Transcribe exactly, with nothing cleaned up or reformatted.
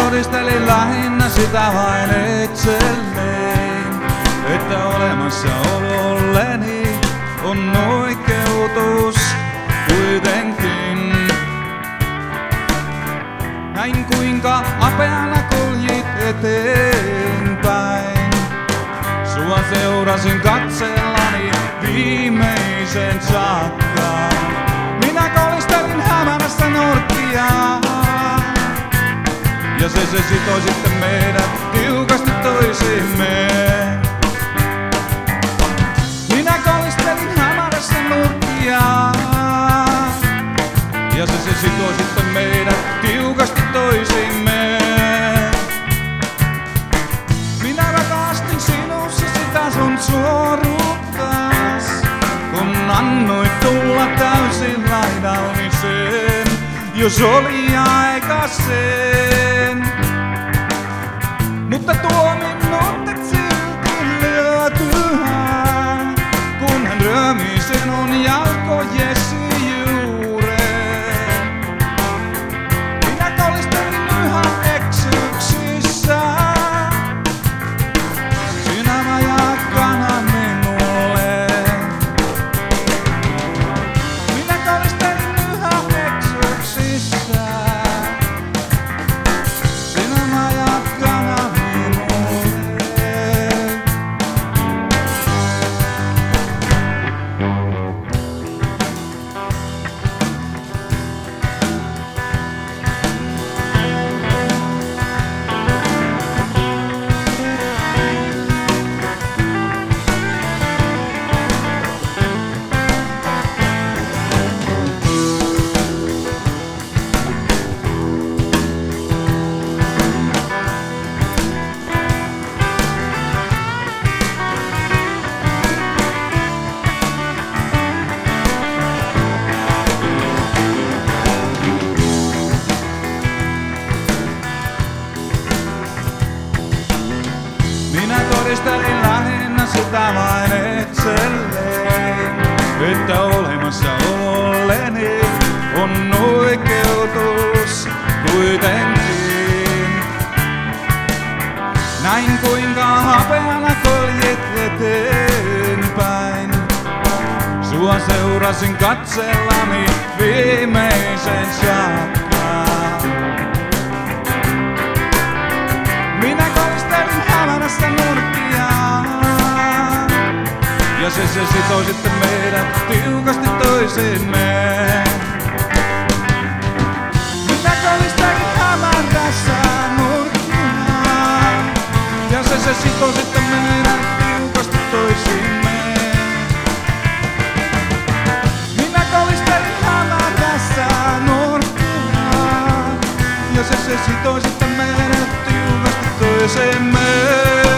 todistelin lähinnä sitä vain itselleen, että olemassaololleni on oikeutus kuitenkin. Näin kuinka apealla kuljit eteenpäin, sua seurasin katsellani viimeisen saakka. Minä kolistelin hämärässä nurkkia, ja se se sitoi sitten meidät tiukasti toisiimme. Minä kolistelin hämärässä nurkkia, ja se se sitoi sitten meidät tiukasti toisiimme. Minä rakastin sinussa sitä sun suoruuttas, kun annoit tulla täysin laidalliseen, jos oli aika sen. Mutta tuo minut et silti lyötyä, kun hän röömi sinun jalkojesi juureen. Minä kolistelin yhä eksyksissä, sinä majakana minulle. Minä kolistelin yhä eksyksissä, sinä majakana minulle. Minä todistelin lähinnä sitä vain itselleen, että olemassaololleni on oikeutus kuitenkin. Näin kuinka hapealla koljit eteenpäin, sua seurasin katsellani viimeisen saakka. Minä kolistelin hämärässä nurkkia, ja se se sitoi sitten meidät tiukasti toisiimme. Minä kolistelin hämärässä nurkkia, ja se se sitoi sitten meidät tiukasti toisiimme. Minä kolistelin hämärässä nurkkia, ja se se sitoi sitten meidät tiukasti toisiimme.